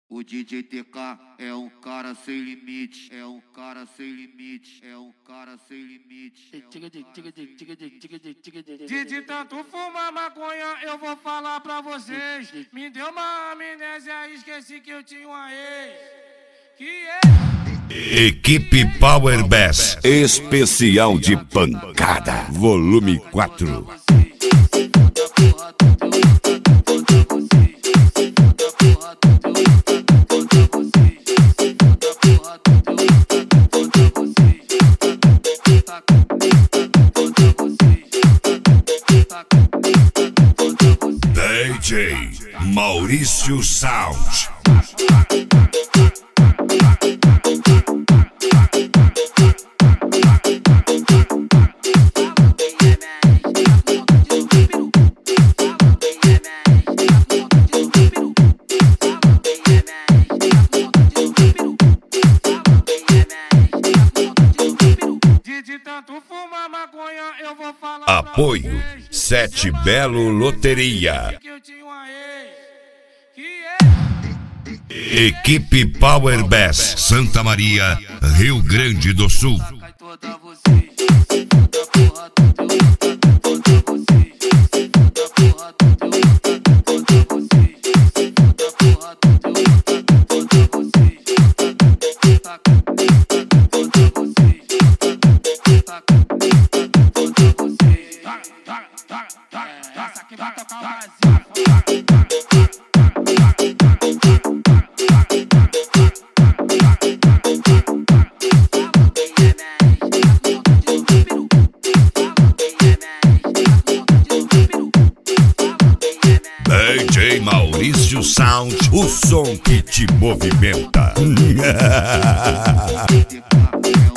O DJ TK é um cara sem limite, é um cara sem limite, é um cara sem limite. De tanto fumar maconha, eu vou falar pra vocês. Me deu uma amnésia, esqueci que eu tinha uma ex. Equipe Power Bass especial de pancada, volume 4. DJ Maurício Sound. Apoio Sete Belo Loteria. Equipe Power Bass Santa Maria, Rio Grande do Sul. DJ Maurício Sound, o som que te movimenta.